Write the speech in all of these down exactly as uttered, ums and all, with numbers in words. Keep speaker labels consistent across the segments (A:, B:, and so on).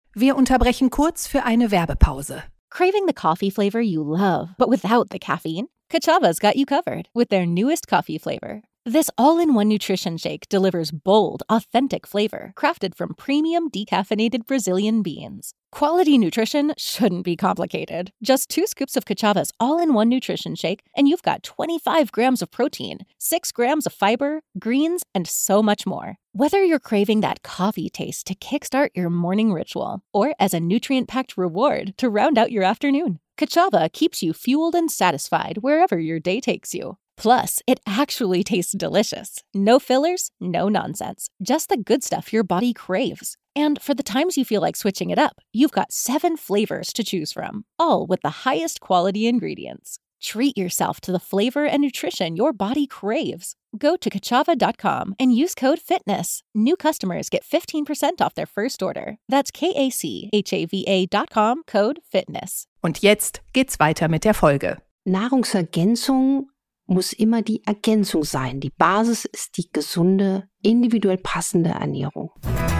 A: Wir unterbrechen kurz für eine Werbepause.
B: Craving the coffee flavor you love, but without the caffeine? Kachava's got you covered with their newest coffee flavor. This all-in-one nutrition shake delivers bold, authentic flavor crafted from premium decaffeinated Brazilian beans. Quality nutrition shouldn't be complicated. Just two scoops of Kachava's all-in-one nutrition shake, and you've got twenty-five grams of protein, six grams of fiber, greens, and so much more. Whether you're craving that coffee taste to kickstart your morning ritual or as a nutrient-packed reward to round out your afternoon, Kachava keeps you fueled and satisfied wherever your day takes you. Plus, it actually tastes delicious. No fillers, no nonsense. Just the good stuff your body craves. And for the times you feel like switching it up, you've got seven flavors to choose from, all with the highest quality ingredients. Treat yourself to the flavor and nutrition your body craves. Go to kachava dot com and use code FITNESS. New customers get fifteen percent off their first order. That's K A C H A V A dot com, code FITNESS.
A: Und jetzt geht's weiter mit der Folge.
C: Nahrungsergänzung muss immer die Ergänzung sein. Die Basis ist die gesunde, individuell passende Ernährung.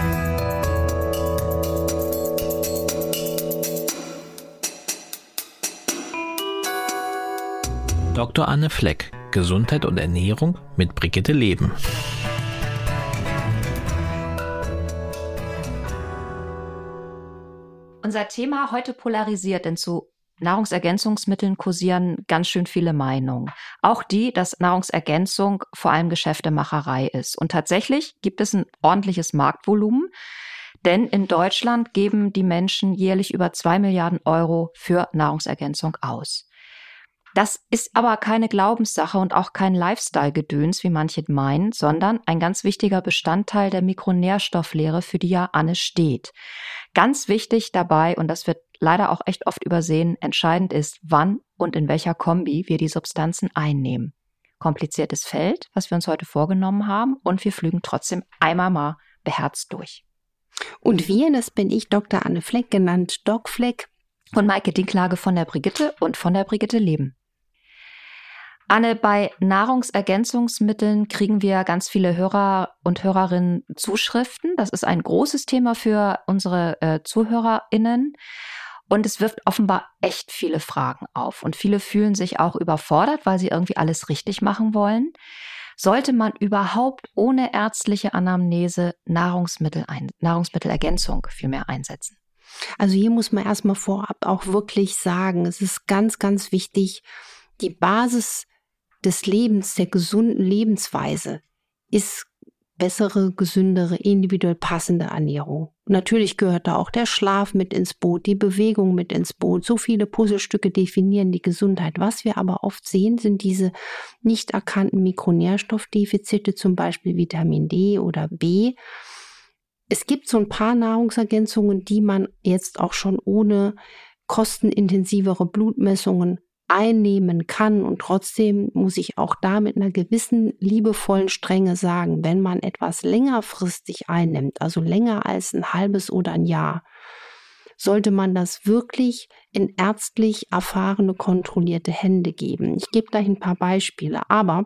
D: Doktor Anne Fleck, Gesundheit und Ernährung mit Brigitte Leben.
E: Unser Thema heute polarisiert, denn zu Nahrungsergänzungsmitteln kursieren ganz schön viele Meinungen. Auch die, dass Nahrungsergänzung vor allem Geschäftemacherei ist. Und tatsächlich gibt es ein ordentliches Marktvolumen, denn in Deutschland geben die Menschen jährlich über zwei Milliarden Euro für Nahrungsergänzung aus. Das ist aber keine Glaubenssache und auch kein Lifestyle-Gedöns, wie manche meinen, sondern ein ganz wichtiger Bestandteil der Mikronährstofflehre, für die ja Anne steht. Ganz wichtig dabei, und das wird leider auch echt oft übersehen, entscheidend ist, wann und in welcher Kombi wir die Substanzen einnehmen. Kompliziertes Feld, was wir uns heute vorgenommen haben, und wir flügen trotzdem einmal mal beherzt durch.
C: Und wir, das bin ich, Doktor Anne Fleck, genannt Doc Fleck.
E: Und Maike Dinklage von der Brigitte und von der Brigitte Leben. Anne, bei Nahrungsergänzungsmitteln kriegen wir ganz viele Hörer und Hörerinnen Zuschriften. Das ist ein großes Thema für unsere äh, ZuhörerInnen. Und es wirft offenbar echt viele Fragen auf. Und viele fühlen sich auch überfordert, weil sie irgendwie alles richtig machen wollen. Sollte man überhaupt ohne ärztliche Anamnese Nahrungsmittel ein, Nahrungsmittelergänzung vielmehr einsetzen?
C: Also hier muss man erstmal vorab auch wirklich sagen, es ist ganz, ganz wichtig, die Basis des Lebens, der gesunden Lebensweise ist bessere, gesündere, individuell passende Ernährung. Natürlich gehört da auch der Schlaf mit ins Boot, die Bewegung mit ins Boot. So viele Puzzlestücke definieren die Gesundheit. Was wir aber oft sehen, sind diese nicht erkannten Mikronährstoffdefizite, zum Beispiel Vitamin D oder B. Es gibt so ein paar Nahrungsergänzungen, die man jetzt auch schon ohne kostenintensivere Blutmessungen einnehmen kann. Und trotzdem muss ich auch da mit einer gewissen liebevollen Strenge sagen, wenn man etwas längerfristig einnimmt, also länger als ein halbes oder ein Jahr, sollte man das wirklich in ärztlich erfahrene, kontrollierte Hände geben. Ich gebe gleich ein paar Beispiele, aber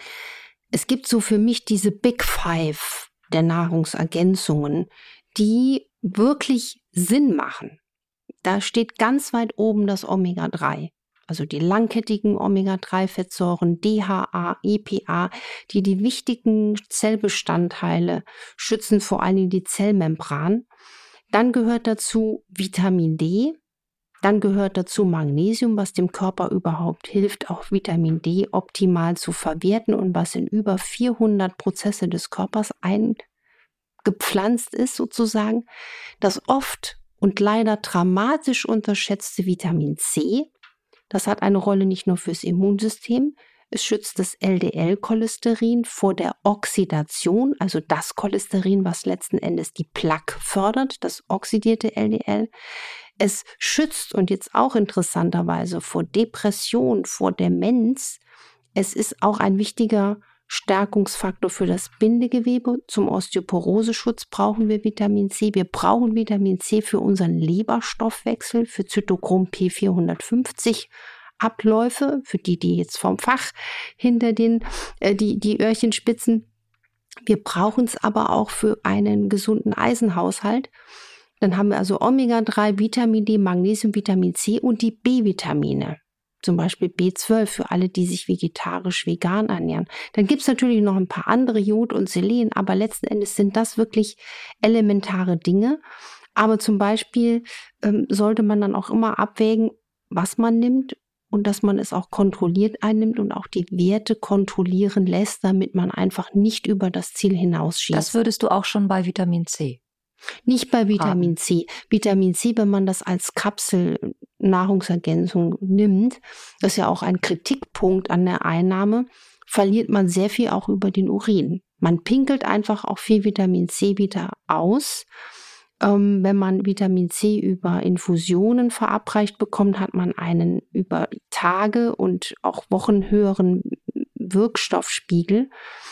C: es gibt so für mich diese Big Five der Nahrungsergänzungen, die wirklich Sinn machen. Da steht ganz weit oben das Omega drei. Also die langkettigen Omega drei Fettsäuren, D H A, E P A, die die wichtigen Zellbestandteile schützen, vor allem die Zellmembran. Dann gehört dazu Vitamin D, dann gehört dazu Magnesium, was dem Körper überhaupt hilft, auch Vitamin D optimal zu verwerten und was in über vierhundert Prozesse des Körpers eingepflanzt ist sozusagen. Das oft und leider dramatisch unterschätzte Vitamin C, das hat eine Rolle nicht nur fürs Immunsystem, es schützt das L D L-Cholesterin vor der Oxidation, also das Cholesterin, was letzten Endes die Plaque fördert, das oxidierte L D L. Es schützt, und jetzt auch interessanterweise, vor Depression, vor Demenz. Es ist auch ein wichtiger Stärkungsfaktor für das Bindegewebe. Zum Osteoporoseschutz brauchen wir Vitamin C. Wir brauchen Vitamin C für unseren Leberstoffwechsel, für Zytochrom P vierhundertfünfzig Abläufe, für die, die jetzt vom Fach hinter den äh, die, die Öhrchen spitzen. Wir brauchen es aber auch für einen gesunden Eisenhaushalt. Dann haben wir also Omega drei, Vitamin D, Magnesium, Vitamin C und die B-Vitamine. Zum Beispiel B zwölf für alle, die sich vegetarisch, vegan ernähren. Dann gibt es natürlich noch ein paar andere, Jod und Selen, aber letzten Endes sind das wirklich elementare Dinge. Aber zum Beispiel ähm, sollte man dann auch immer abwägen, was man nimmt und dass man es auch kontrolliert einnimmt und auch die Werte kontrollieren lässt, damit man einfach nicht über das Ziel hinausschießt.
E: Das würdest du auch schon bei Vitamin C?
C: Nicht bei Vitamin C. Vitamin C, wenn man das als Kapsel-Nahrungsergänzung nimmt, das ist ja auch ein Kritikpunkt an der Einnahme, verliert man sehr viel auch über den Urin. Man pinkelt einfach auch viel Vitamin C wieder aus. Ähm, wenn man Vitamin C über Infusionen verabreicht bekommt, hat man einen über Tage und auch Wochen höheren Wirkstoffspiegel.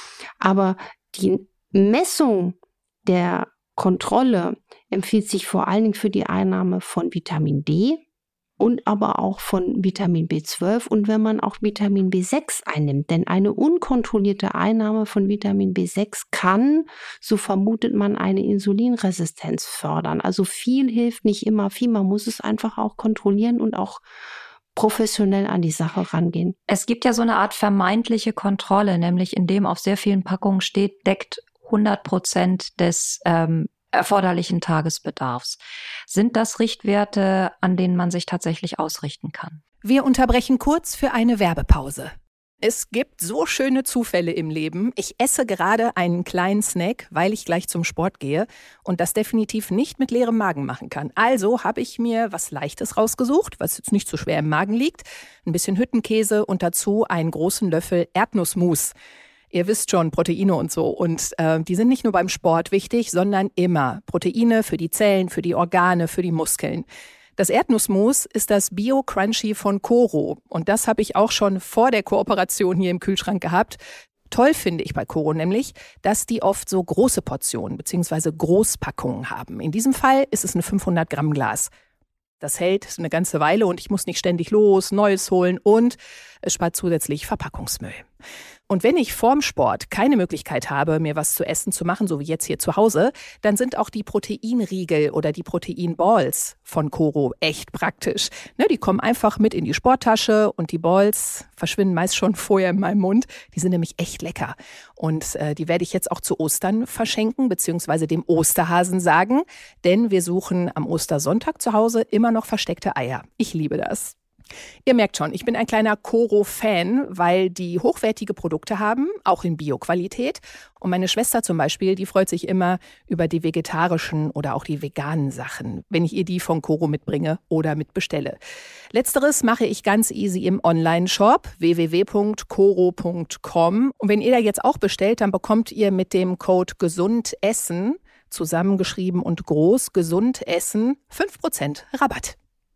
C: Aber die Messung der Kontrolle empfiehlt sich vor allen Dingen für die Einnahme von Vitamin D und aber auch von Vitamin B zwölf und wenn man auch Vitamin B sechs einnimmt. Denn eine unkontrollierte Einnahme von Vitamin B sechs kann, so vermutet man, eine Insulinresistenz fördern. Also viel hilft nicht immer viel, man muss es einfach auch kontrollieren und auch professionell an die Sache rangehen.
E: Es gibt ja so eine Art vermeintliche Kontrolle, nämlich indem auf sehr vielen Packungen steht, deckt hundert Prozent des ähm, erforderlichen Tagesbedarfs. Sind das Richtwerte, an denen man sich tatsächlich ausrichten kann?
A: Wir unterbrechen kurz für eine Werbepause. Es gibt so schöne Zufälle im Leben. Ich esse gerade einen kleinen Snack, weil ich gleich zum Sport gehe und das definitiv nicht mit leerem Magen machen kann. Also habe ich mir was Leichtes rausgesucht, was jetzt nicht so schwer im Magen liegt. Ein bisschen Hüttenkäse und dazu einen großen Löffel Erdnussmus. Ihr wisst schon, Proteine und so. Und äh, die sind nicht nur beim Sport wichtig, sondern immer. Proteine für die Zellen, für die Organe, für die Muskeln. Das Erdnussmus ist das Bio-Crunchy von Koro. Und das habe ich auch schon vor der Kooperation hier im Kühlschrank gehabt. Toll finde ich bei Koro nämlich, dass die oft so große Portionen bzw. Großpackungen haben. In diesem Fall ist es ein fünfhundert Gramm Glas. Das hält eine ganze Weile und ich muss nicht ständig los, Neues holen und es spart zusätzlich Verpackungsmüll. Und wenn ich vorm Sport keine Möglichkeit habe, mir was zu essen zu machen, so wie jetzt hier zu Hause, dann sind auch die Proteinriegel oder die Proteinballs von Koro echt praktisch. Ne, die kommen einfach mit in die Sporttasche und die Balls verschwinden meist schon vorher in meinem Mund. Die sind nämlich echt lecker. Und äh, die werde ich jetzt auch zu Ostern verschenken, beziehungsweise dem Osterhasen sagen, denn wir suchen am Ostersonntag zu Hause immer noch versteckte Eier. Ich liebe das. Ihr merkt schon, ich bin ein kleiner Koro-Fan, weil die hochwertige Produkte haben, auch in Bio-Qualität. Und meine Schwester zum Beispiel, die freut sich immer über die vegetarischen oder auch die veganen Sachen, wenn ich ihr die von Koro mitbringe oder mitbestelle. Letzteres mache ich ganz easy im Online-Shop w w w punkt koro punkt com. Und wenn ihr da jetzt auch bestellt, dann bekommt ihr mit dem Code GESUNDESSEN, zusammengeschrieben und groß, GESUNDESSEN, fünf Prozent Rabatt.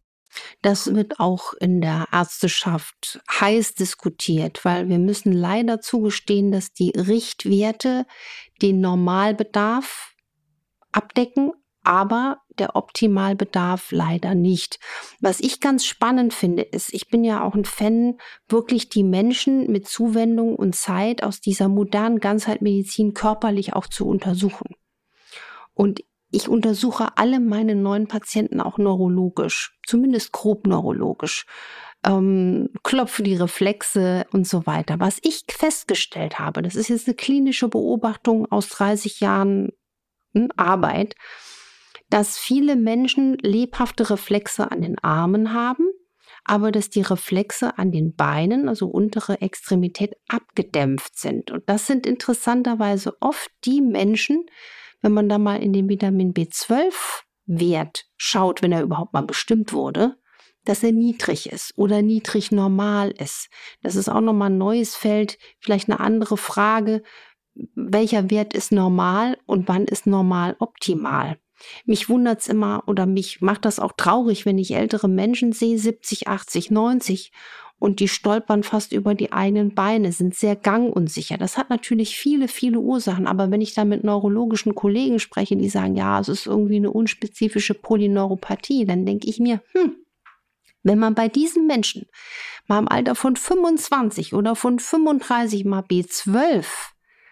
C: Das wird auch in der Ärzteschaft heiß diskutiert, weil wir müssen leider zugestehen, dass die Richtwerte den Normalbedarf abdecken, aber der Optimalbedarf leider nicht. Was ich ganz spannend finde, ist, ich bin ja auch ein Fan, wirklich die Menschen mit Zuwendung und Zeit aus dieser modernen Ganzheitmedizin körperlich auch zu untersuchen. Und ich untersuche alle meine neuen Patienten auch neurologisch, zumindest grob neurologisch, ähm, klopfe die Reflexe und so weiter. Was ich festgestellt habe, das ist jetzt eine klinische Beobachtung aus dreißig Jahren Arbeit, dass viele Menschen lebhafte Reflexe an den Armen haben, aber dass die Reflexe an den Beinen, also untere Extremität, abgedämpft sind. Und das sind interessanterweise oft die Menschen, wenn man da mal in den Vitamin B zwölf Wert schaut, wenn er überhaupt mal bestimmt wurde, dass er niedrig ist oder niedrig normal ist. Das ist auch nochmal ein neues Feld, vielleicht eine andere Frage, welcher Wert ist normal und wann ist normal optimal. Mich wundert es immer oder mich macht das auch traurig, wenn ich ältere Menschen sehe, siebzig, achtzig, neunzig, und die stolpern fast über die eigenen Beine, sind sehr gangunsicher. Das hat natürlich viele, viele Ursachen. Aber wenn ich da mit neurologischen Kollegen spreche, die sagen, ja, es ist irgendwie eine unspezifische Polyneuropathie, dann denke ich mir, hm, wenn man bei diesen Menschen mal im Alter von fünfundzwanzig oder von fünfunddreißig mal B zwölf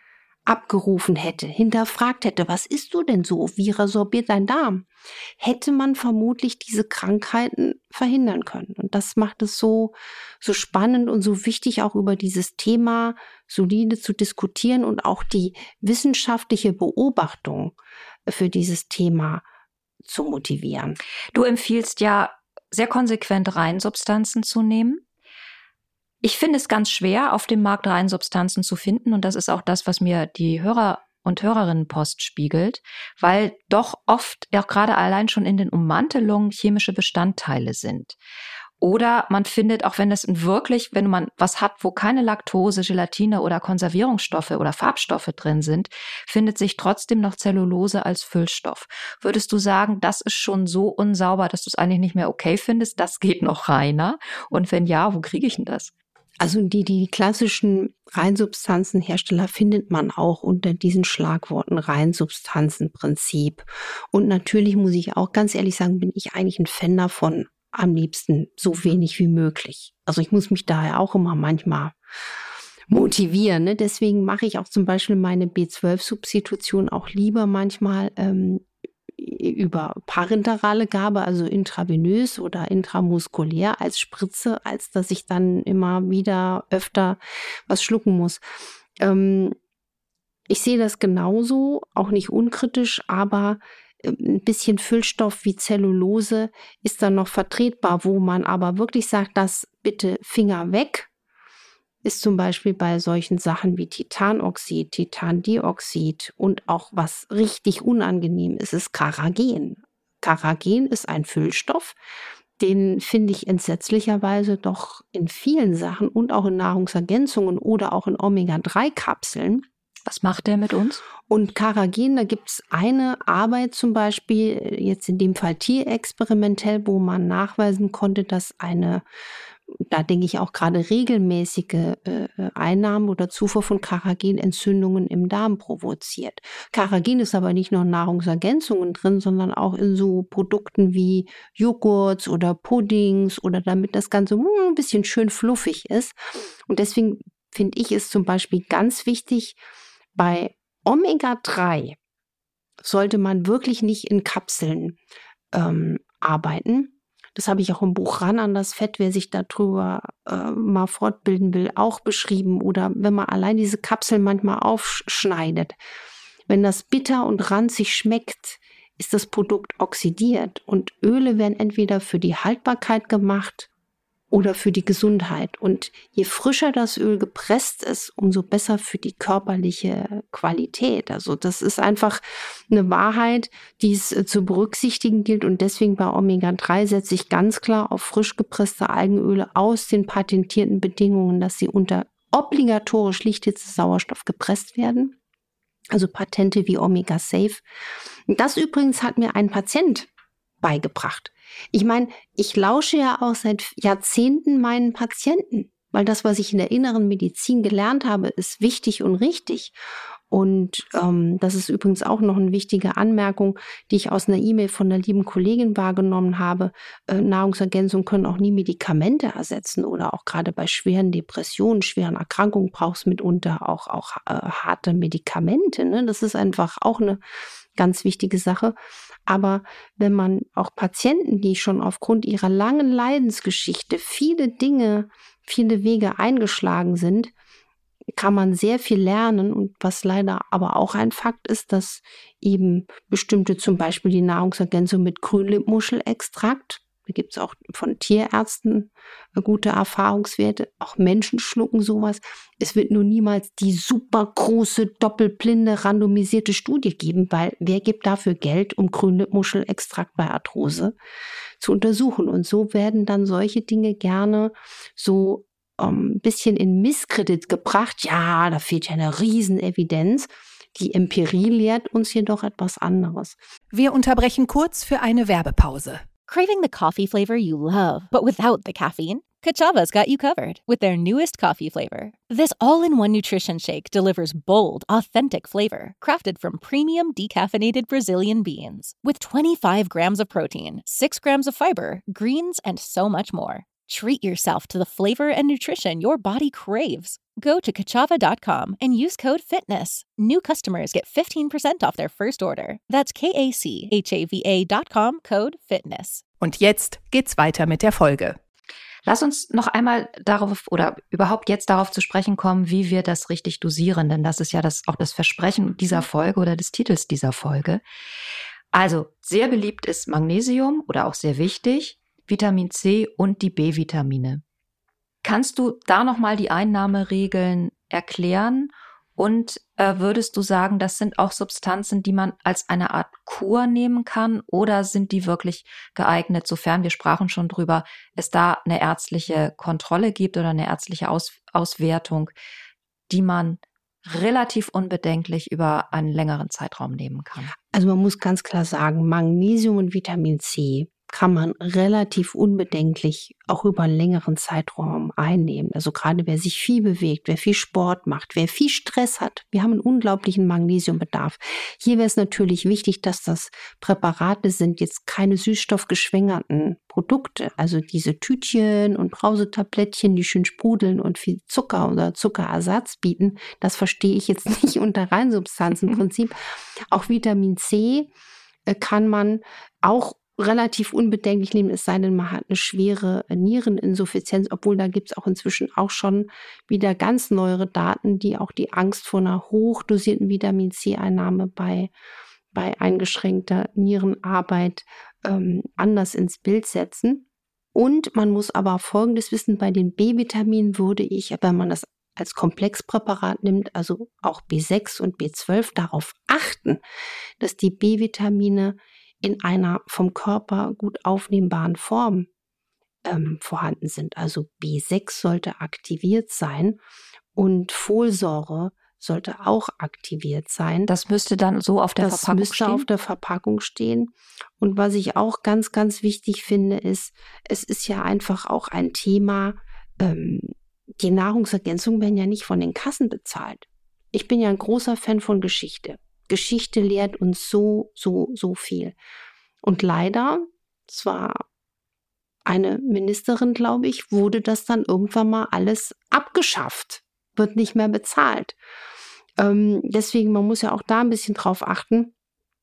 C: abgerufen hätte, hinterfragt hätte, was isst du denn so, wie resorbiert dein Darm, hätte man vermutlich diese Krankheiten verhindern können. Und das macht es so, so spannend und so wichtig, auch über dieses Thema solide zu diskutieren und auch die wissenschaftliche Beobachtung für dieses Thema zu motivieren.
E: Du empfiehlst ja sehr konsequent Reinsubstanzen zu nehmen. Ich finde es ganz schwer, auf dem Markt Reinsubstanzen zu finden. Und das ist auch das, was mir die Hörer und Hörerinnenpost spiegelt, weil doch oft, auch gerade allein schon in den Ummantelungen, chemische Bestandteile sind. Oder man findet, auch wenn das wirklich, wenn man was hat, wo keine Laktose, Gelatine oder Konservierungsstoffe oder Farbstoffe drin sind, findet sich trotzdem noch Zellulose als Füllstoff. Würdest du sagen, das ist schon so unsauber, dass du es eigentlich nicht mehr okay findest? Das geht noch reiner? Und wenn ja, wo kriege ich denn das?
C: Also die, die klassischen Reinsubstanzenhersteller findet man auch unter diesen Schlagworten Reinsubstanzenprinzip. Und natürlich muss ich auch ganz ehrlich sagen, bin ich eigentlich ein Fan davon, am liebsten so wenig wie möglich. Also ich muss mich daher auch immer manchmal motivieren. Ne? Deswegen mache ich auch zum Beispiel meine B zwölf Substitution auch lieber manchmal ähm, über parenterale Gabe, also intravenös oder intramuskulär als Spritze, als dass ich dann immer wieder öfter was schlucken muss. Ähm, ich sehe das genauso, auch nicht unkritisch, aber ein bisschen Füllstoff wie Zellulose ist dann noch vertretbar, wo man aber wirklich sagt, das bitte Finger weg, ist zum Beispiel bei solchen Sachen wie Titanoxid, Titandioxid und auch was richtig unangenehm ist, ist Carrageen. Carrageen ist ein Füllstoff, den finde ich entsetzlicherweise doch in vielen Sachen und auch in Nahrungsergänzungen oder auch in Omega drei Kapseln.
E: Was macht der mit uns?
C: Und Carrageen, da gibt es eine Arbeit zum Beispiel, jetzt in dem Fall tierexperimentell, wo man nachweisen konnte, dass eine, da denke ich auch gerade regelmäßige äh, Einnahme oder Zufuhr von Carrageen Entzündungen im Darm provoziert. Carrageen ist aber nicht nur in Nahrungsergänzungen drin, sondern auch in so Produkten wie Joghurts oder Puddings oder damit das Ganze ein bisschen schön fluffig ist. Und deswegen finde ich es zum Beispiel ganz wichtig, bei Omega drei sollte man wirklich nicht in Kapseln ähm, arbeiten. Das habe ich auch im Buch Ran an das Fett, wer sich darüber äh, mal fortbilden will, auch beschrieben. Oder wenn man allein diese Kapseln manchmal aufschneidet. Wenn das bitter und ranzig schmeckt, ist das Produkt oxidiert. Und Öle werden entweder für die Haltbarkeit gemacht oder für die Gesundheit. Und je frischer das Öl gepresst ist, umso besser für die körperliche Qualität. Also das ist einfach eine Wahrheit, die es zu berücksichtigen gilt. Und deswegen bei Omega drei setze ich ganz klar auf frisch gepresste Algenöle aus den patentierten Bedingungen, dass sie unter obligatorisch Lichthitzesauerstoff gepresst werden. Also Patente wie Omega Safe. Das übrigens hat mir ein Patient beigebracht. Ich meine, ich lausche ja auch seit Jahrzehnten meinen Patienten, weil das, was ich in der inneren Medizin gelernt habe, ist wichtig und richtig. Und ähm, das ist übrigens auch noch eine wichtige Anmerkung, die ich aus einer E-Mail von einer lieben Kollegin wahrgenommen habe. Äh, Nahrungsergänzungen können auch nie Medikamente ersetzen oder auch gerade bei schweren Depressionen, schweren Erkrankungen brauchst du mitunter auch, auch äh, harte Medikamente. Ne? Das ist einfach auch eine ganz wichtige Sache. Aber wenn man auch Patienten, die schon aufgrund ihrer langen Leidensgeschichte viele Dinge, viele Wege eingeschlagen sind, kann man sehr viel lernen. Und was leider aber auch ein Fakt ist, dass eben bestimmte, zum Beispiel die Nahrungsergänzung mit Grünlippmuschelextrakt, da gibt es auch von Tierärzten gute Erfahrungswerte, auch Menschen schlucken sowas. Es wird nur niemals die super große, doppelblinde, randomisierte Studie geben, weil wer gibt dafür Geld, um Grünlippmuschelextrakt bei Arthrose zu untersuchen? Und so werden dann solche Dinge gerne so ein bisschen in Misskredit gebracht. Ja, da fehlt ja eine Riesenevidenz. Die Empirie lehrt uns jedoch etwas anderes.
A: Wir unterbrechen kurz für eine Werbepause.
B: Craving the coffee flavor you love, but without the caffeine? Kachava's got you covered with their newest coffee flavor. This all-in-one nutrition shake delivers bold, authentic flavor, crafted from premium decaffeinated Brazilian beans. With twenty-five grams of protein, six grams of fiber, greens, and so much more. Treat yourself to the flavor and nutrition your body craves. Go to kachava dot com and use code FITNESS. New customers get fifteen percent off their first order. That's K A C H A V A dot com, code FITNESS.
A: Und jetzt geht's weiter mit der Folge.
E: Lass uns noch einmal darauf oder überhaupt jetzt darauf zu sprechen kommen, wie wir das richtig dosieren, denn das ist ja das, auch das Versprechen dieser Folge oder des Titels dieser Folge. Also sehr beliebt ist Magnesium oder auch sehr wichtig, Vitamin C und die B-Vitamine. Kannst du da nochmal die Einnahmeregeln erklären? Und äh, würdest du sagen, das sind auch Substanzen, die man als eine Art Kur nehmen kann? Oder sind die wirklich geeignet, sofern, wir sprachen schon drüber, es da eine ärztliche Kontrolle gibt oder eine ärztliche Aus- Auswertung, die man relativ unbedenklich über einen längeren Zeitraum nehmen kann?
C: Also man muss ganz klar sagen, Magnesium und Vitamin C kann man relativ unbedenklich auch über einen längeren Zeitraum einnehmen. Also gerade wer sich viel bewegt, wer viel Sport macht, wer viel Stress hat. Wir haben einen unglaublichen Magnesiumbedarf. Hier wäre es natürlich wichtig, dass das Präparate sind, jetzt keine süßstoffgeschwängerten Produkte. Also diese Tütchen und Brausetablettchen, die schön sprudeln und viel Zucker oder Zuckerersatz bieten. Das verstehe ich jetzt nicht unter Reinsubstanzenprinzip. Auch Vitamin C kann man auch relativ unbedenklich nehmen, es sei denn, man hat eine schwere Niereninsuffizienz, obwohl da gibt es auch inzwischen auch schon wieder ganz neuere Daten, die auch die Angst vor einer hochdosierten Vitamin C-Einnahme bei, bei eingeschränkter Nierenarbeit ähm, anders ins Bild setzen. Und man muss aber Folgendes wissen, bei den B-Vitaminen würde ich, wenn man das als Komplexpräparat nimmt, also auch B sechs und B zwölf, darauf achten, dass die B-Vitamine in einer vom Körper gut aufnehmbaren Form ähm, vorhanden sind. Also B sechs sollte aktiviert sein und Folsäure sollte auch aktiviert sein.
E: Das müsste dann so auf der
C: das
E: Verpackung
C: müsste
E: stehen?
C: auf der Verpackung stehen. Und was ich auch ganz, ganz wichtig finde, ist, es ist ja einfach auch ein Thema, ähm, die Nahrungsergänzungen werden ja nicht von den Kassen bezahlt. Ich bin ja ein großer Fan von Geschichte. Geschichte lehrt uns so, so, so viel. Und leider, es war eine Ministerin, glaube ich, wurde das dann irgendwann mal alles abgeschafft, wird nicht mehr bezahlt. Ähm, deswegen, man muss ja auch da ein bisschen drauf achten.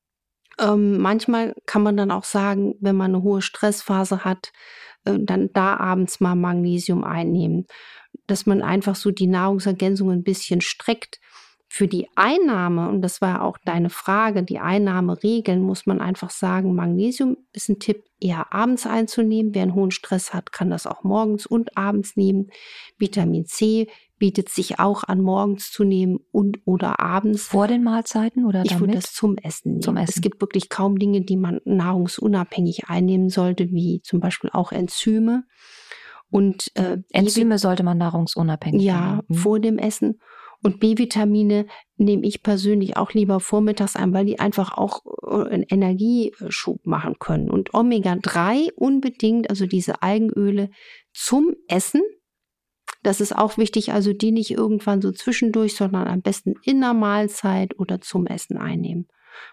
C: Ähm, manchmal kann man dann auch sagen, wenn man eine hohe Stressphase hat, äh, dann da abends mal Magnesium einnehmen, dass man einfach so die Nahrungsergänzungen ein bisschen streckt. Für die Einnahme, und das war auch deine Frage, die Einnahmeregeln, muss man einfach sagen, Magnesium ist ein Tipp, eher abends einzunehmen. Wer einen hohen Stress hat, kann das auch morgens und abends nehmen. Vitamin C bietet sich auch an, morgens zu nehmen und oder abends.
E: Vor den Mahlzeiten oder
C: Ich
E: damit?
C: würde das zum Essen nehmen.
E: Zum Essen.
C: Es gibt wirklich kaum Dinge, die man nahrungsunabhängig einnehmen sollte, wie zum Beispiel auch Enzyme. Und äh,
E: Enzyme sollte man nahrungsunabhängig
C: ja,
E: nehmen.
C: vor dem Essen. Und B-Vitamine nehme ich persönlich auch lieber vormittags ein, weil die einfach auch einen Energieschub machen können. Und Omega drei unbedingt, also diese Algenöle zum Essen. Das ist auch wichtig, also die nicht irgendwann so zwischendurch, sondern am besten in der Mahlzeit oder zum Essen einnehmen.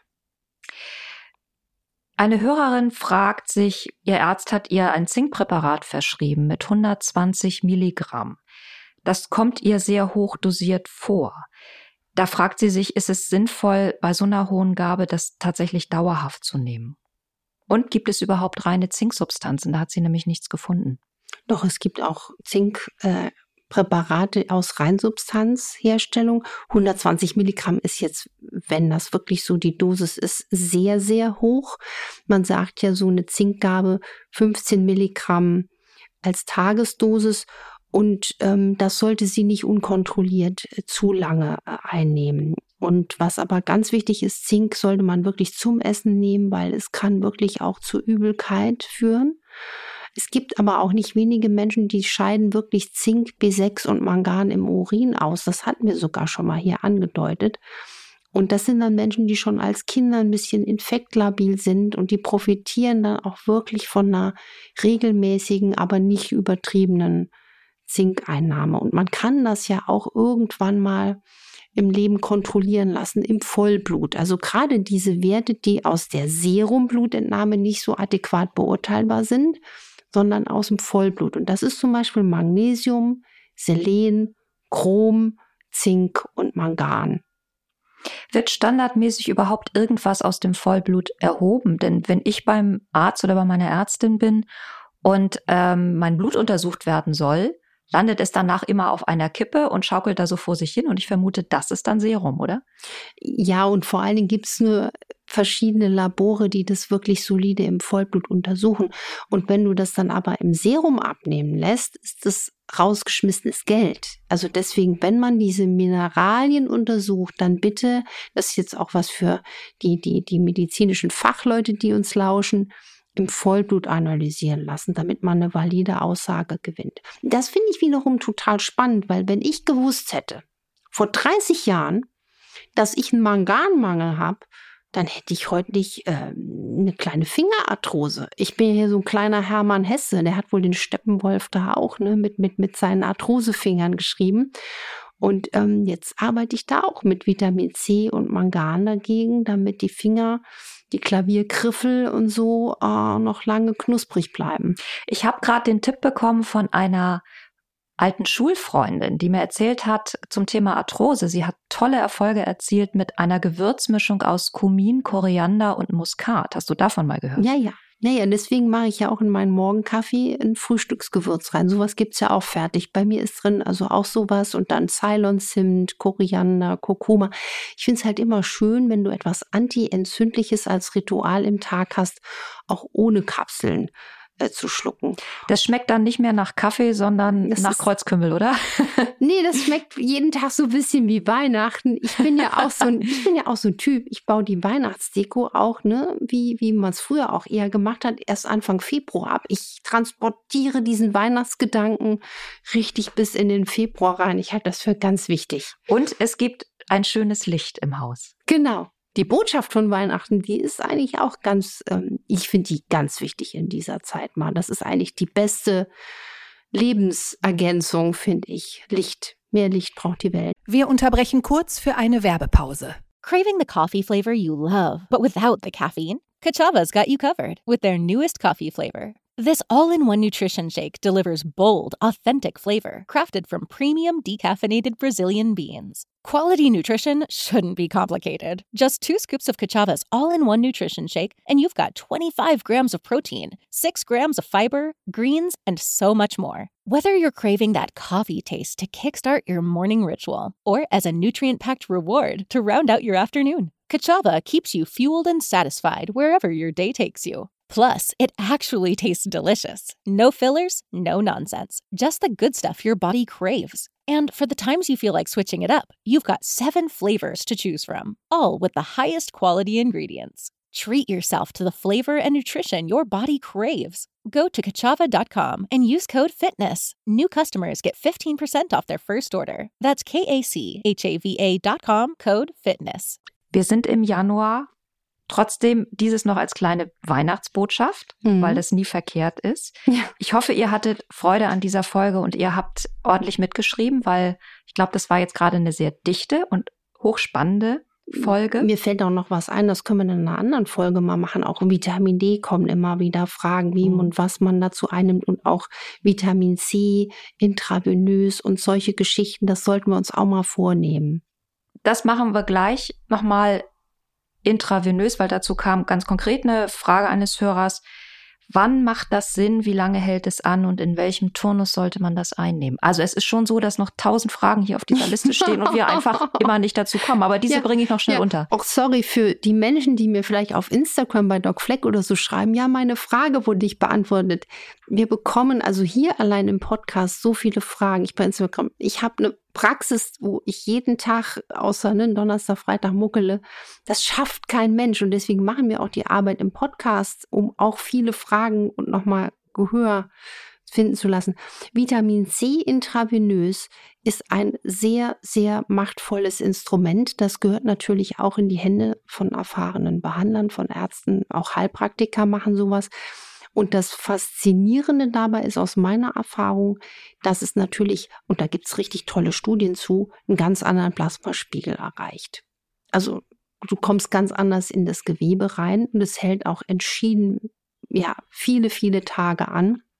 E: Eine Hörerin fragt sich, ihr Arzt hat ihr ein Zinkpräparat verschrieben mit hundertzwanzig Milligramm. Das kommt ihr sehr hoch dosiert vor. Da fragt sie sich, ist es sinnvoll, bei so einer hohen Gabe das tatsächlich dauerhaft zu nehmen? Und gibt es überhaupt reine Zinksubstanzen? Da hat sie nämlich nichts gefunden.
C: Doch, es gibt auch Zinkpräparate äh, aus Reinsubstanzherstellung. hundertzwanzig Milligramm ist jetzt, wenn das wirklich so die Dosis ist, sehr, sehr hoch. Man sagt ja so eine Zinkgabe fünfzehn Milligramm als Tagesdosis. Und ähm, das sollte sie nicht unkontrolliert äh, zu lange äh, einnehmen. Und was aber ganz wichtig ist, Zink sollte man wirklich zum Essen nehmen, weil es kann wirklich auch zu Übelkeit führen. Es gibt aber auch nicht wenige Menschen, die scheiden wirklich Zink, B sechs und Mangan im Urin aus. Das hatten wir sogar schon mal hier angedeutet. Und das sind dann Menschen, die schon als Kinder ein bisschen infektlabil sind und die profitieren dann auch wirklich von einer regelmäßigen, aber nicht übertriebenen Zinkeinnahme. Und man kann das ja auch irgendwann mal im Leben kontrollieren lassen, im Vollblut. Also gerade diese Werte, die aus der Serumblutentnahme nicht so adäquat beurteilbar sind, sondern aus dem Vollblut. Und das ist zum Beispiel Magnesium, Selen, Chrom, Zink und Mangan.
E: Wird standardmäßig überhaupt irgendwas aus dem Vollblut erhoben? Denn wenn ich beim Arzt oder bei meiner Ärztin bin und ähm, mein Blut untersucht werden soll, landet es danach immer auf einer Kippe und schaukelt da so vor sich hin. Und ich vermute, das ist dann Serum, oder?
C: Ja, und vor allen Dingen gibt es nur verschiedene Labore, die das wirklich solide im Vollblut untersuchen. Und wenn du das dann aber im Serum abnehmen lässt, ist das rausgeschmissenes Geld. Also deswegen, wenn man diese Mineralien untersucht, dann bitte, das ist jetzt auch was für die, die, die medizinischen Fachleute, die uns lauschen, im Vollblut analysieren lassen, damit man eine valide Aussage gewinnt. Das finde ich wiederum total spannend, weil wenn ich gewusst hätte, vor dreißig Jahren, dass ich einen Manganmangel habe, dann hätte ich heute nicht äh, eine kleine Fingerarthrose. Ich bin ja hier so ein kleiner Hermann Hesse, der hat wohl den Steppenwolf da auch ne, mit, mit, mit seinen Arthrosefingern geschrieben. Und ähm, jetzt arbeite ich da auch mit Vitamin C und Mangan dagegen, damit die Finger, die Klaviergriffel und so äh, noch lange knusprig bleiben.
E: Ich habe gerade den Tipp bekommen von einer alten Schulfreundin, die mir erzählt hat zum Thema Arthrose. Sie hat tolle Erfolge erzielt mit einer Gewürzmischung aus Kumin, Koriander und Muskat. Hast du davon mal gehört?
C: Ja, ja. Naja, deswegen mache ich ja auch in meinen Morgenkaffee ein Frühstücksgewürz rein. Sowas gibt's ja auch fertig. Bei mir ist drin also auch sowas und dann Ceylon-Zimt, Koriander, Kurkuma. Ich finde es halt immer schön, wenn du etwas Anti-Entzündliches als Ritual im Tag hast, auch ohne Kapseln äh, zu schlucken.
E: Das schmeckt dann nicht mehr nach Kaffee, sondern
C: Das
E: nach
C: ist-
E: Kreuzkümmel, oder?
C: Nee, das schmeckt jeden Tag so ein bisschen wie Weihnachten. Ich bin ja auch so ein, ich bin ja auch so ein Typ. Ich baue die Weihnachtsdeko auch, ne, wie, wie man es früher auch eher gemacht hat, erst Anfang Februar ab. Ich transportiere diesen Weihnachtsgedanken richtig bis in den Februar rein. Ich halte das für ganz wichtig.
E: Und es gibt ein schönes Licht im Haus.
C: Genau. Die Botschaft von Weihnachten, die ist eigentlich auch ganz, ähm, ich finde die ganz wichtig in dieser Zeit mal. Das ist eigentlich die beste Lebensergänzung, finde ich. Licht. Mehr Licht braucht die Welt.
A: Wir unterbrechen kurz für eine Werbepause.
B: Craving the coffee flavor you love, but without the caffeine? Kachava's got you covered with their newest coffee flavor. This all-in-one nutrition shake delivers bold, authentic flavor crafted from premium decaffeinated Brazilian beans. Quality nutrition shouldn't be complicated. Just two scoops of Kachava's all-in-one nutrition shake, and you've got twenty-five grams of protein, six grams of fiber, greens, and so much more. Whether you're craving that coffee taste to kickstart your morning ritual or as a nutrient-packed reward to round out your afternoon, Kachava keeps you fueled and satisfied wherever your day takes you. Plus, it actually tastes delicious. No fillers, no nonsense. Just the good stuff your body craves. And for the times you feel like switching it up, you've got seven flavors to choose from, all with the highest quality ingredients. Treat yourself to the flavor and nutrition your body craves. Go to kachava dot com and use code FITNESS. New customers get fifteen percent off their first order. That's K A C H A V A dot com, code FITNESS.
E: Wir sind im Januar. Trotzdem dieses noch als kleine Weihnachtsbotschaft,
C: Mhm.
E: weil das nie verkehrt ist.
C: Ja.
E: Ich hoffe, ihr hattet Freude an dieser Folge und ihr habt ordentlich mitgeschrieben, weil ich glaube, das war jetzt gerade eine sehr dichte und hochspannende Folge.
C: Mir fällt auch noch was ein, das können wir in einer anderen Folge mal machen. Auch Vitamin D kommen immer wieder Fragen, wie
E: Mhm.
C: und was man dazu einnimmt und auch Vitamin C, intravenös und solche Geschichten, das sollten wir uns auch mal vornehmen.
E: Das machen wir gleich nochmal intravenös, weil dazu kam ganz konkret eine Frage eines Hörers. Wann macht das Sinn? Wie lange hält es an? Und in welchem Turnus sollte man das einnehmen? Also es ist schon so, dass noch tausend Fragen hier auf dieser Liste stehen und wir einfach immer nicht dazu kommen. Aber diese
C: Ja,
E: bringe ich noch schnell
C: ja.
E: unter.
C: Auch sorry für die Menschen, die mir vielleicht auf Instagram bei Doc Fleck oder so schreiben, ja, meine Frage wurde nicht beantwortet. Wir bekommen also hier allein im Podcast so viele Fragen. Ich bei Instagram, ich habe eine Praxis, wo ich jeden Tag, außer ne, Donnerstag, Freitag muckele, das schafft kein Mensch. Und deswegen machen wir auch die Arbeit im Podcast, um auch viele Fragen und nochmal Gehör finden zu lassen. Vitamin C intravenös ist ein sehr, sehr machtvolles Instrument. Das gehört natürlich auch in die Hände von erfahrenen Behandlern, von Ärzten. Auch Heilpraktiker machen sowas. Und das Faszinierende dabei ist aus meiner Erfahrung, dass es natürlich, und da gibt es richtig tolle Studien zu, einen ganz anderen Plasmaspiegel erreicht. Also du kommst ganz anders in das Gewebe rein und es hält auch entschieden, ja, viele, viele Tage an.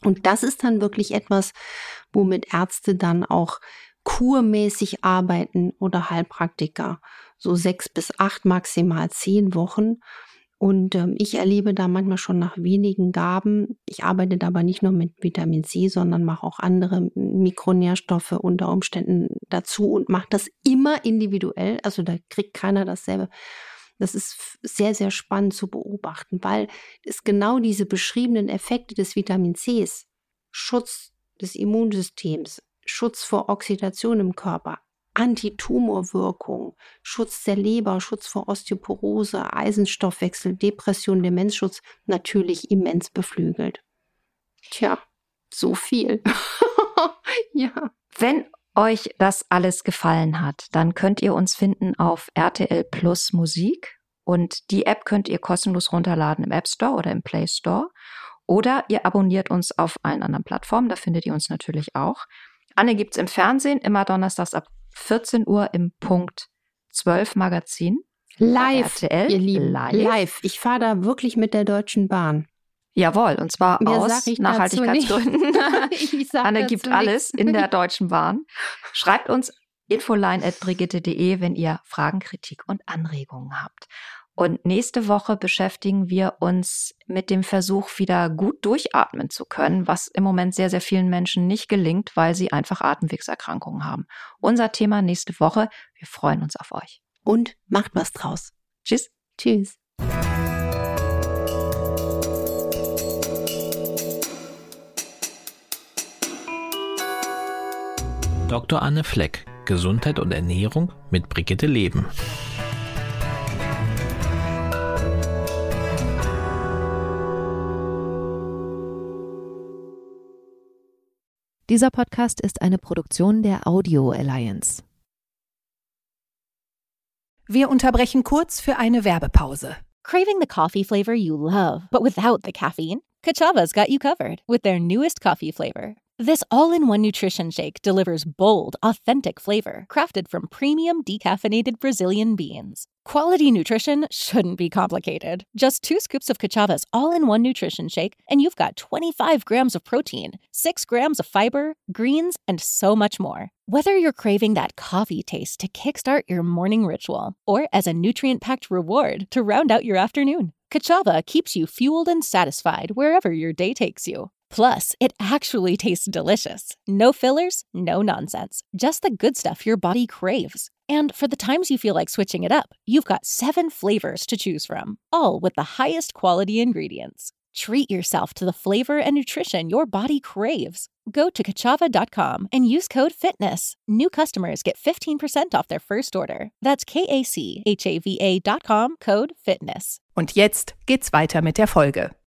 C: Und das ist dann wirklich etwas, womit Ärzte dann auch kurmäßig arbeiten oder Heilpraktiker. So sechs bis acht, maximal zehn Wochen. Und ähm, ich erlebe da manchmal schon nach wenigen Gaben. Ich arbeite da aber nicht nur mit Vitamin C, sondern mache auch andere Mikronährstoffe unter Umständen dazu und mache das immer individuell. Also da kriegt keiner dasselbe. Das ist sehr, sehr spannend zu beobachten, weil es genau diese beschriebenen Effekte des Vitamin Cs, Schutz des Immunsystems, Schutz vor Oxidation im Körper, Antitumorwirkung, Schutz der Leber, Schutz vor Osteoporose, Eisenstoffwechsel, Depression, Demenzschutz natürlich immens beflügelt. Tja, so viel. Ja.
E: Wenn euch das alles gefallen hat, dann könnt ihr uns finden auf R T L Plus Musik und die App könnt ihr kostenlos runterladen im App Store oder im Play Store oder ihr abonniert uns auf allen anderen Plattformen, da findet ihr uns natürlich auch. Anne gibt's im Fernsehen, immer donnerstags ab vierzehn Uhr im Punkt zwölf Magazin.
C: Live,
E: R T L,
C: ihr Lieben,
E: live.
C: live. Ich fahre da wirklich mit der Deutschen Bahn.
E: Jawohl, und zwar
C: Mehr
E: aus
C: sag ich
E: Nachhaltigkeitsgründen.
C: Ich sag
E: Anne
C: dazu
E: gibt
C: nichts.
E: alles in der Deutschen Bahn. Schreibt uns infoline at brigitte punkt de, wenn ihr Fragen, Kritik und Anregungen habt. Und nächste Woche beschäftigen wir uns mit dem Versuch, wieder gut durchatmen zu können, was im Moment sehr, sehr vielen Menschen nicht gelingt, weil sie einfach Atemwegserkrankungen haben. Unser Thema nächste Woche. Wir freuen uns auf euch.
C: Und macht was draus.
E: Tschüss.
C: Tschüss.
D: Doktor Anne Fleck, Gesundheit und Ernährung mit Brigitte Leben.
F: Dieser Podcast ist eine Produktion der Audio Alliance.
A: Wir unterbrechen kurz für eine Werbepause.
B: Craving the coffee flavor you love, but without the caffeine? Kachava's got you covered with their newest coffee flavor. This all-in-one nutrition shake delivers bold, authentic flavor, crafted from premium decaffeinated Brazilian beans. Quality nutrition shouldn't be complicated. Just two scoops of Kachava's all-in-one nutrition shake, and you've got twenty-five grams of protein, six grams of fiber, greens, and so much more. Whether you're craving that coffee taste to kickstart your morning ritual, or as a nutrient-packed reward to round out your afternoon, Kachava keeps you fueled and satisfied wherever your day takes you. Plus, it actually tastes delicious. No fillers, no nonsense. Just the good stuff your body craves. And for the times you feel like switching it up, you've got seven flavors to choose from, all with the highest quality ingredients. Treat yourself to the flavor and nutrition your body craves. Go to kachava dot com and use code FITNESS. New customers get fifteen percent off their first order. That's K A C H A V A dot com, code FITNESS.
A: Und jetzt geht's weiter mit der Folge.